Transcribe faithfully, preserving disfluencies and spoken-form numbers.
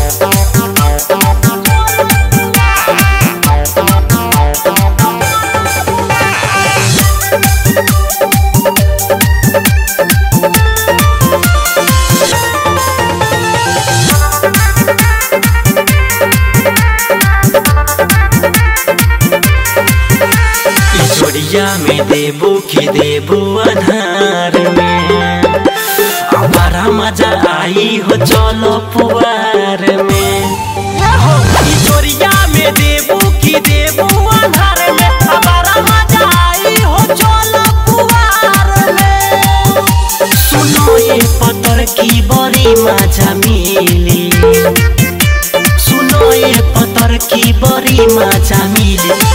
जोड़िया में देबू की देबू आधार में बड़ा मजा आई हो चलो पुआर में। जोड़िया में देबू की देबू आधार में बड़ा मजा आई हो चलो पुआर में। सुनो ये पतर की बड़ी मजा मिली, सुनो ये पतर की बड़ी मजा मिली।